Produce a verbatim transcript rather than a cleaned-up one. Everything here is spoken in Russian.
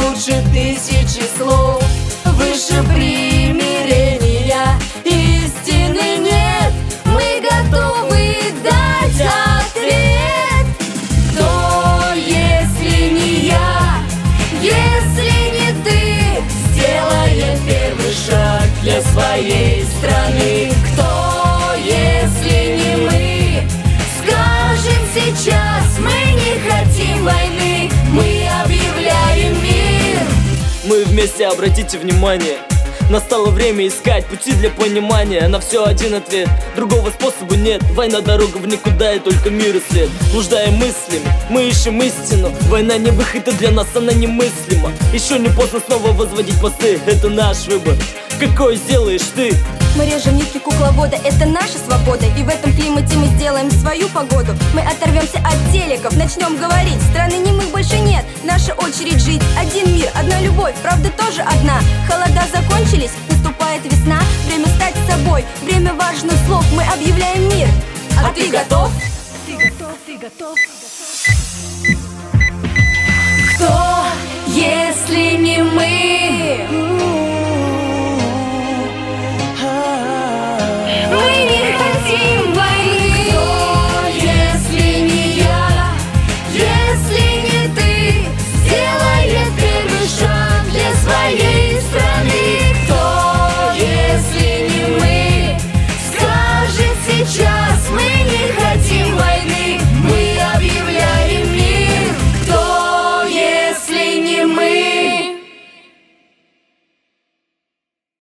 лучше тысячи слов, выше примирения. Истины нет, мы готовы дать ответ. Кто, если не я, если не ты, сделает первый шаг для своей страны? Кто, если не мы, скажем сейчас: мы не хотим войны, мы объявляем мир. Мы вместе, обратите внимание, настало время искать пути для понимания. На все один ответ, другого способа нет. Война дорога в никуда, и только мир и след. Блуждаем мыслями, мы ищем истину. Война не выход, и для нас она немыслима. Еще не поздно снова возводить мосты. Это наш выбор, какой сделаешь ты. Мы режем нитки кукловода, это наша свобода. И в этом климате мы сделаем свою погоду. Мы оторвемся от телеков, начнем говорить: страны немых больше нет, наша очередь жить. Один мир, одна любовь, правда тоже одна. Холода закончились, наступает весна. Время стать собой, время важных слов. Мы объявляем мир. А, а ты готов? Ты готов, ты готов, ты готов. Кто, если не мы?